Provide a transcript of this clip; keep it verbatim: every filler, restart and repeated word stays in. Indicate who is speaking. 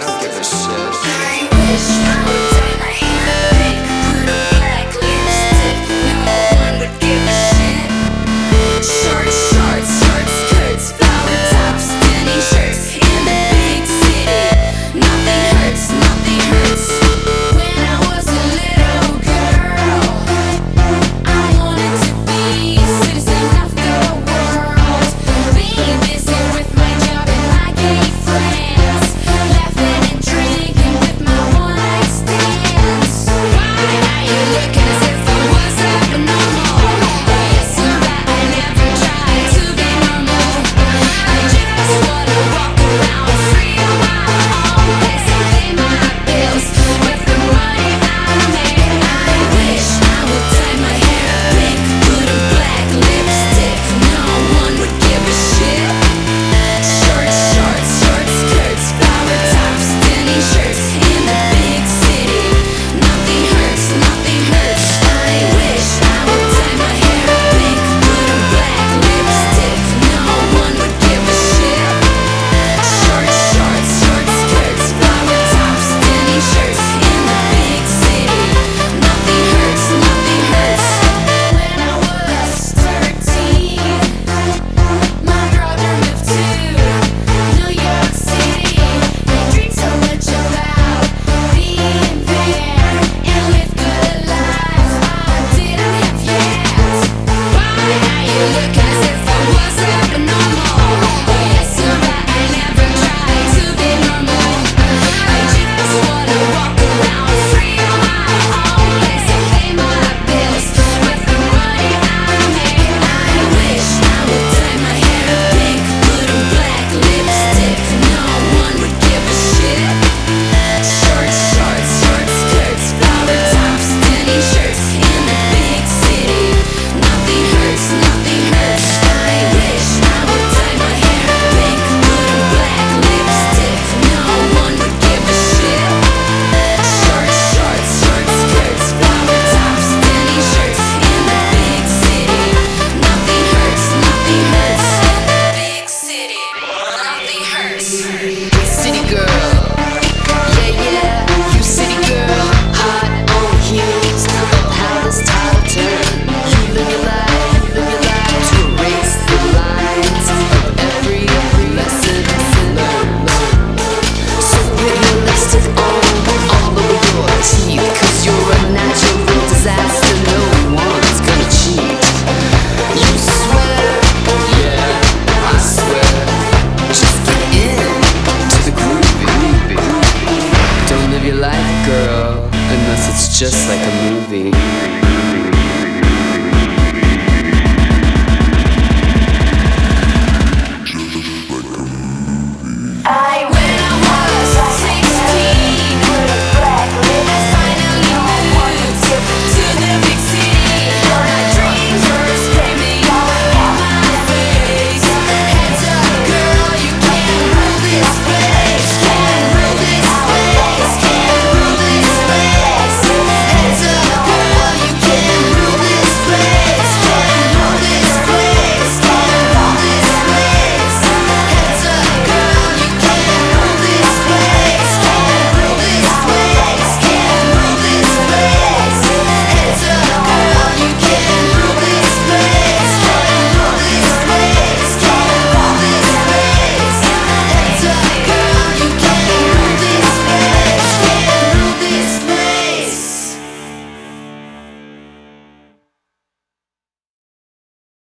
Speaker 1: don't give a shit.
Speaker 2: I wish I would dye my hair pink, put a black lipstick, no one would give a shit. Shorts, shorts, short skirts, flower tops, skinny shirts, in the big city, nothing hurts, nothing hurts. When I was a little girl, I wanted to be a citizen of the world, being busy with my job and my gay friends, laughing and drinking with my one-night stands. Why are you looking as if I was abnormal? Yes, you're right, I never tried to be normal. I just wanna walk around free on my own, place and pay my bills with the money I make. I wish I would dye my hair pink, put a black lipstick, no one would give a shit. Shorts, shorts, short skirts, flower tops, skinny shirts, in the big city, nothing hurts, nothing hurts. I wish I would dye my hair pink, put a black lipstick, no one would give a shit. Shorts, shorts, short skirts, flower tops, skinny shirts, in the big city, nothing hurts, nothing hurts. When I was thirteen, my brother moved to New York City. He dreamed so much about being there and live good life I didn't have yet. Why are you looking as if I was abnormal? Yes, you're right, I never tried to be normal. I just wanna walk around free on my own, place and pay my bills with the money I make. I wish I would dye my hair pink, put a black lipstick, no one would give a shit. Shorts, shorts, short skirts, flower tops, skinny shirts, in the big city, nothing hurts, nothing hurts. I wish I would dye my hair pink, put a black lipstick, no one would give a shit. Shorts, shorts, short skirts, flower tops, skinny shirts, in the big city, nothing hurts, nothing hurts. Big city, nothing hurts.
Speaker 1: City girl, yeah, yeah, you city girl, hot on heels, up how this tide turn. You live your life, you live your life to erase the lines of every lesson learned. So put your lipstick on all over your teeth, cause you're a natural disaster, no one's gonna cheat. You swear, yeah, I swear, just get in to the groovy. Don't live your life, girl, unless it's just like a movie.